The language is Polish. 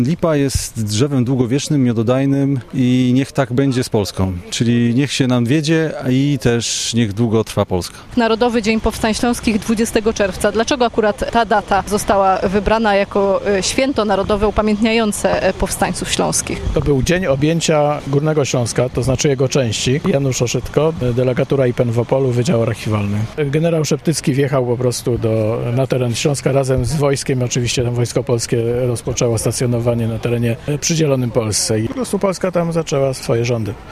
Lipa jest drzewem długowiecznym, miododajnym i niech tak będzie z Polską. Czyli niech się nam wiedzie i też niech długo trwa Polska. Narodowy Dzień Powstań Śląskich 20 czerwca. Dlaczego akurat ta data została wybrana jako święto narodowe upamiętniające powstańców śląskich? To był dzień objęcia Górnego Śląska, to znaczy jego części. Janusz Oszytko, delegatura IPN w Opolu, Wydział Archiwalny. Generał Szeptycki wjechał po prostu na teren Śląska razem z wojskiem. Oczywiście tam Wojsko Polskie rozpoczęło stacjonowanie na terenie przydzielonym Polsce i po prostu Polska tam zaczęła swoje rządy.